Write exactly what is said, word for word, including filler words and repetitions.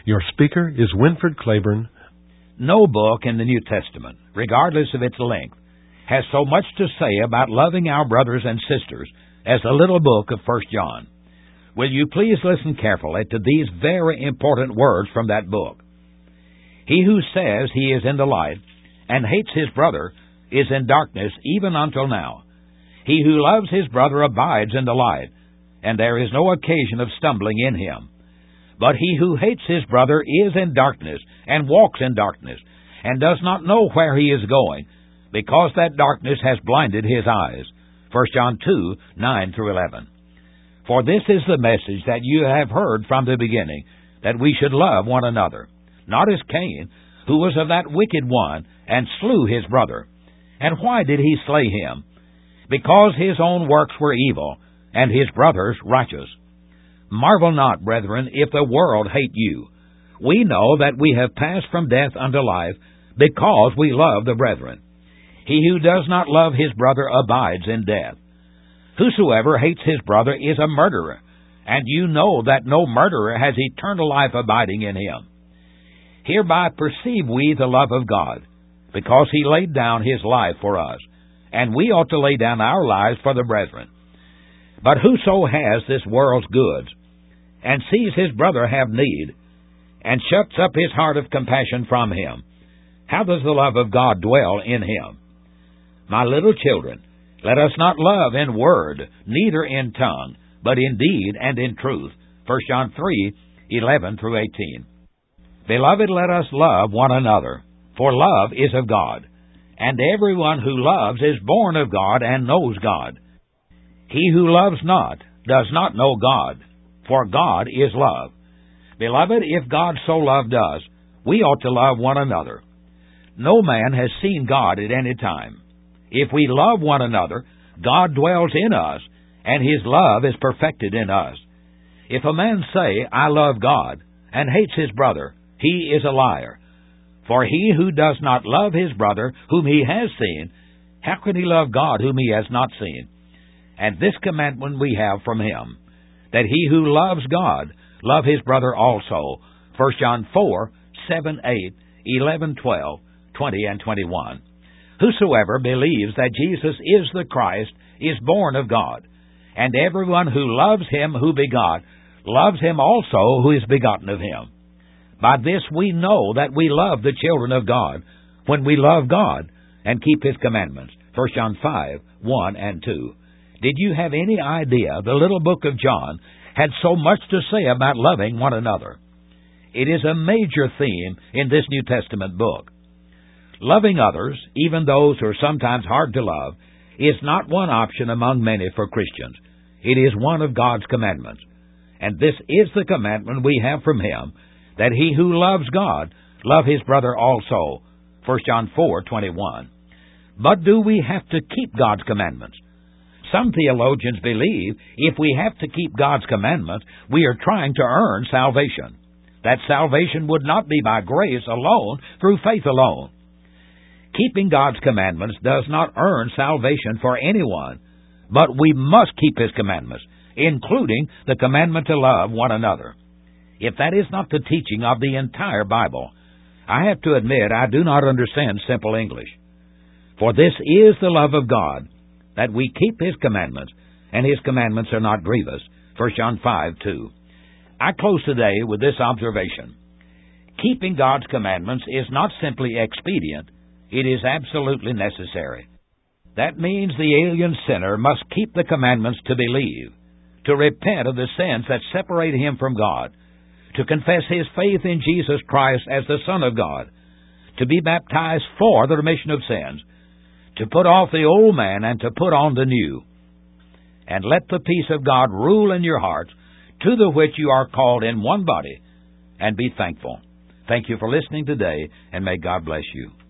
Your speaker is Winford Claiborne. No book in the New Testament, regardless of its length, has so much to say about loving our brothers and sisters as the little book of First John. Will you please listen carefully to these very important words from that book? He who says he is in the light and hates his brother is in darkness even until now. He who loves his brother abides in the light, and there is no occasion of stumbling in him. But he who hates his brother is in darkness, and walks in darkness, and does not know where he is going, because that darkness has blinded his eyes. First John two, nine through eleven. For this is the message that you have heard from the beginning, that we should love one another, not as Cain, who was of that wicked one, and slew his brother. And why did he slay him? Because his own works were evil, and his brother's righteous. Marvel not, brethren, if the world hate you. We know that we have passed from death unto life, because we love the brethren. He who does not love his brother abides in death. Whosoever hates his brother is a murderer, and you know that no murderer has eternal life abiding in him. Hereby perceive we the love of God, because he laid down his life for us, and we ought to lay down our lives for the brethren. But whoso has this world's goods, and sees his brother have need, and shuts up his heart of compassion from him, how does the love of God dwell in him? My little children, let us not love in word, neither in tongue, but in deed and in truth. First John three, eleven through eighteen. Beloved, let us love one another, for love is of God, and everyone who loves is born of God and knows God. He who loves not does not know God, for God is love. Beloved, if God so loved us, we ought to love one another. No man has seen God at any time. If we love one another, God dwells in us, and his love is perfected in us. If a man say, I love God, and hates his brother, he is a liar. For he who does not love his brother whom he has seen, how can he love God whom he has not seen? And this commandment we have from him, that he who loves God love his brother also. First John four, seven, eight, eleven, twelve, twenty, and twenty-one. Whosoever believes that Jesus is the Christ is born of God, and everyone who loves him who begot loves him also who is begotten of him. By this we know that we love the children of God, when we love God and keep his commandments. First John five, one and two. Did you have any idea the little book of John had so much to say about loving one another? It is a major theme in this New Testament book. Loving others, even those who are sometimes hard to love, is not one option among many for Christians. It is one of God's commandments. And this is the commandment we have from him, that he who loves God love his brother also. First John four, twenty-one. But do we have to keep God's commandments? Some theologians believe if we have to keep God's commandments, we are trying to earn salvation. That salvation would not be by grace alone, through faith alone. Keeping God's commandments does not earn salvation for anyone, but we must keep his commandments, including the commandment to love one another. If that is not the teaching of the entire Bible, I have to admit I do not understand simple English. For this is the love of God, that we keep his commandments, and his commandments are not grievous. First John five, two. I close today with this observation. Keeping God's commandments is not simply expedient, it is absolutely necessary. That means the alien sinner must keep the commandments to believe, to repent of the sins that separate him from God, to confess his faith in Jesus Christ as the Son of God, to be baptized for the remission of sins, to put off the old man and to put on the new. And let the peace of God rule in your hearts, to the which you are called in one body, and be thankful. Thank you for listening today, and may God bless you.